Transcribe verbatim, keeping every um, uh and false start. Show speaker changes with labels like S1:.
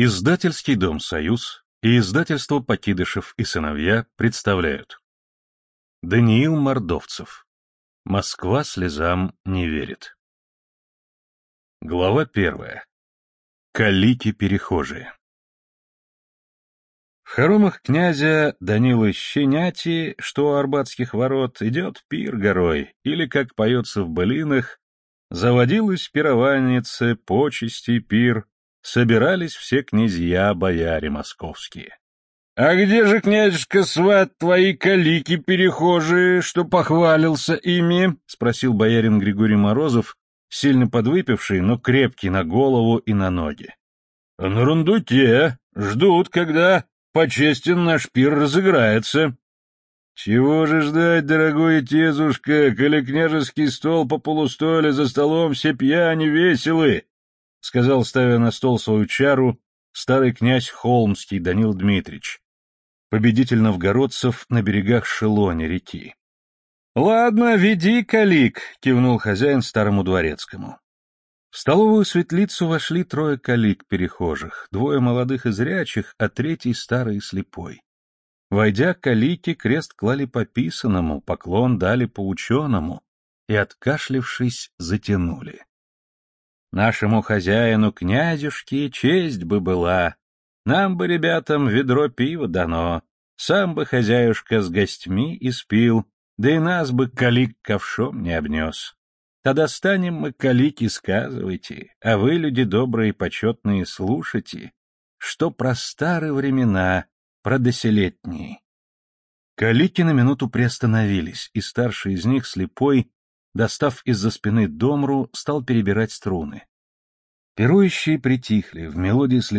S1: Издательский дом «Союз» и издательство «Покидышев и сыновья» представляют. Даниил Мордовцев. Москва слезам не верит. Глава первая. Калики-перехожие. В хоромах князя Данилы Щеняти, что у Арбатских ворот, идет пир горой, или, как поется в былинах, заводилось пированице, почести, пир, собирались все князья-бояре московские. — А где же, княжечка, сват, твои калики-перехожие, что похвалился ими? — спросил боярин Григорий Морозов, сильно подвыпивший, но крепкий на голову и на ноги. — На рундуке, ждут, когда почестен наш пир разыграется. — Чего же ждать, дорогой тезушка, коли княжеский стол по полустоле, за столом все пьяни веселы, — сказал, ставя на стол свою чару, старый князь Холмский Данил Дмитрич, победитель новгородцев на берегах Шелони реки. — Ладно, веди, калик, — кивнул хозяин старому дворецкому. В столовую светлицу вошли трое калик-перехожих, двое молодых и зрячих, а третий старый и слепой. Войдя, калики крест клали по писаному, поклон дали по ученому и, откашлившись, затянули. Нашему хозяину, князюшке, честь бы была, нам бы, ребятам, ведро пива дано, сам бы хозяюшка с гостьми испил, да и нас бы калик ковшом не обнес. Тогда станем мы, калики, сказывайте, а вы, люди добрые и почетные, слушайте, что про старые времена, про доселетние. Калики на минуту приостановились, и старший из них, слепой, достав из-за спины домру, стал перебирать струны. Пирующие притихли, в мелодии